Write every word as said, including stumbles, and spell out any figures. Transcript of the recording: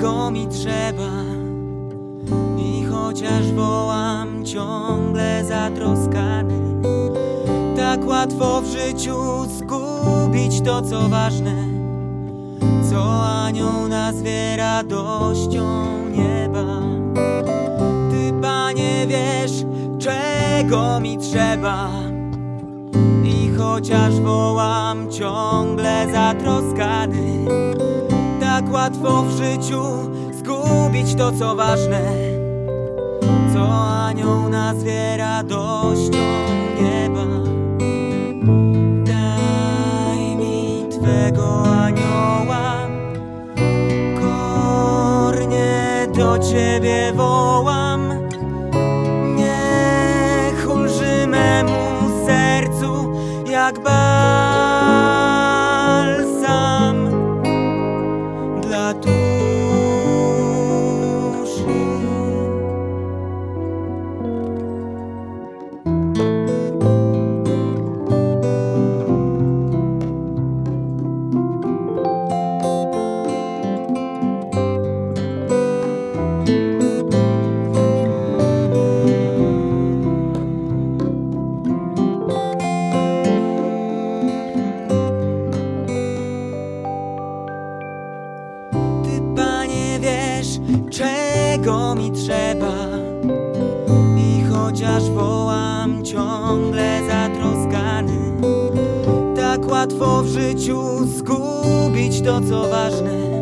czego mi trzeba. I chociaż wołam ciągle zatroskany, tak łatwo w życiu zgubić to, co ważne, co anioł nazwie radością nieba. Ty, Panie, wiesz, czego mi trzeba. I chociaż wołam ciągle zatroskany, tak łatwo w życiu zgubić to, co ważne, co anioł nazwie radością nieba. Daj mi Twego anioła, kornie do Ciebie wołam. Niech ulży memu sercu jak balsam dla duszy. Czego mi trzeba. I chociaż wołam ciągle zatroskany, tak łatwo w życiu zgubić to, co ważne,